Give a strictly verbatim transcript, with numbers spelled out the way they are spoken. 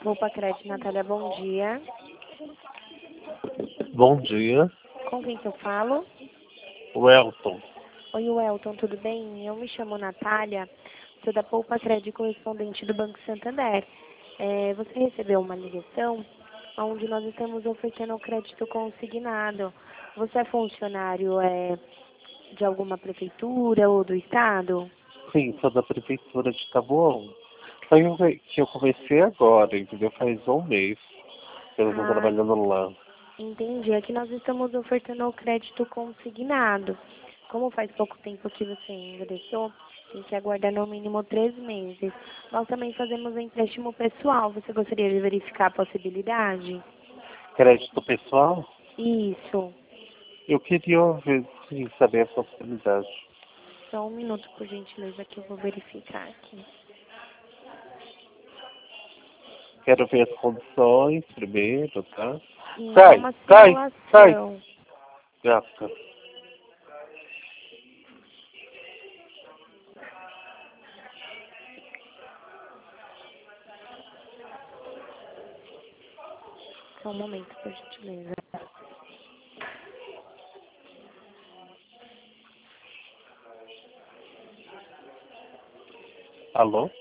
Poupa Crédito, Natália, bom dia. Bom dia, Com quem que eu falo? o Elton. Oi, Welton, tudo bem? Eu me chamo Natália, sou da Poupa Crédito, correspondente do Banco Santander. É, você recebeu uma ligação onde nós estamos oferecendo o crédito consignado. Você é funcionário é, de alguma prefeitura ou do estado? Sim, sou da prefeitura de Taboão. Só que eu que eu comecei agora, entendeu? Faz um mês que eu estou Ah, trabalhando lá. entendi. Aqui nós estamos ofertando o crédito consignado. Como faz pouco tempo que você ingressou, tem que aguardar no mínimo três meses. Nós também fazemos empréstimo pessoal. Você gostaria de verificar a possibilidade? Crédito pessoal? Isso. Eu queria ver, sim, saber a possibilidade. Só um minuto, por gentileza, que eu vou verificar aqui. Quero ver as condições primeiro, tá? Sim, é Sai, uma sai, sai! simulação. Gata. Só um momento, por gentileza. Alô?